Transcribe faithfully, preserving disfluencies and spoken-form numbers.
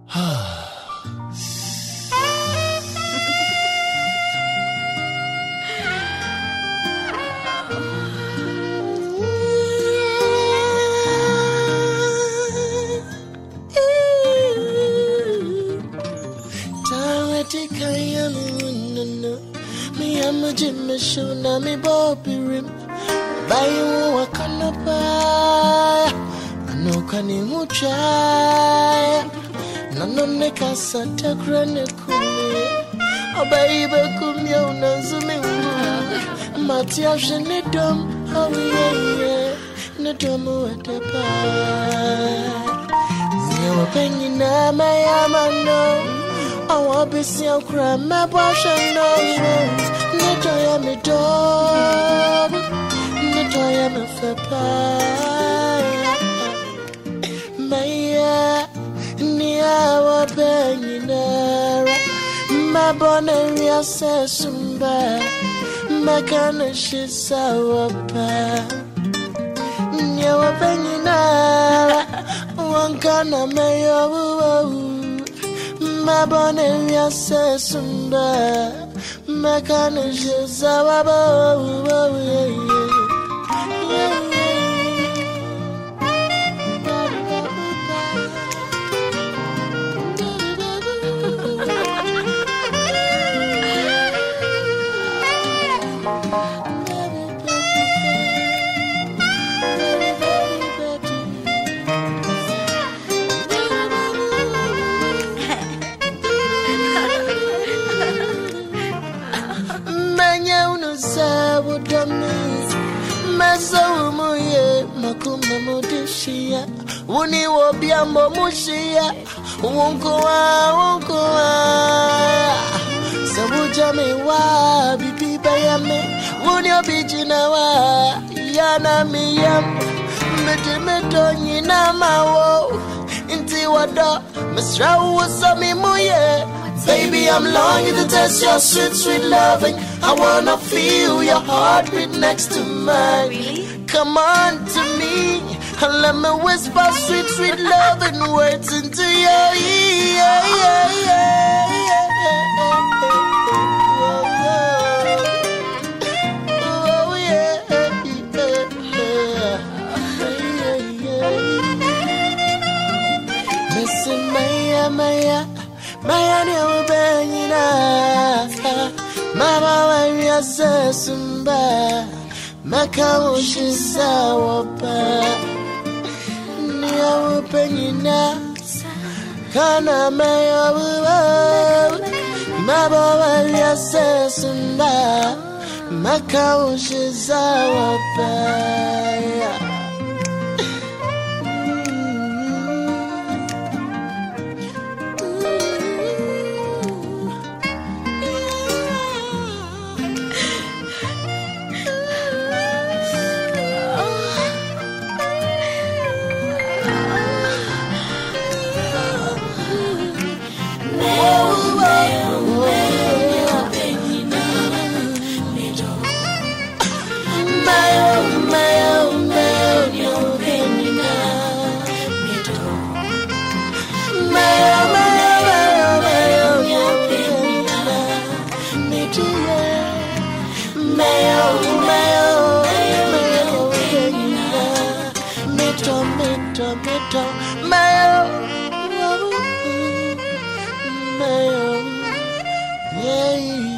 Me I'm a Jim show na me Bobby rim. Buy you a canapa. I know can you try. Nano ne casa te grane kumi. Oh baby come you na zumi. Matia shene dom. Oh yeah ne dom at the bar. You penny na my amano. I want to see you cry, my boss, I know. Not I am a dog, not I am a papa. Maya, near penny, my bonnet says Sumba, my cannon she's our pa. Near penny, one can I may. My bonnet says Sumba, my cannon she's our pa. Maso muye makuma mudishia Uni wobia momushia Wonkoa wonkoa Sabuja me wa bibi bayame Uni obijina wa Yana mi yam Mete meto nyina mawo Inti wada Misra uwasa mi muye Baby, I'm longing to taste your sweet, sweet loving. I wanna feel your heartbeat next to mine. Really? Come on to me and let me whisper sweet, sweet loving words into your ear. Yeah, yeah, yeah, yeah. Oh, yeah, yeah. Listen, Maya, Maya. Maya ni ubenyina Mama wari asesumba Maka ushisa wapa Ni ubenyina Kana maya uwa Mama wari asesumba Maka ushisa wapa Mayo, yeah.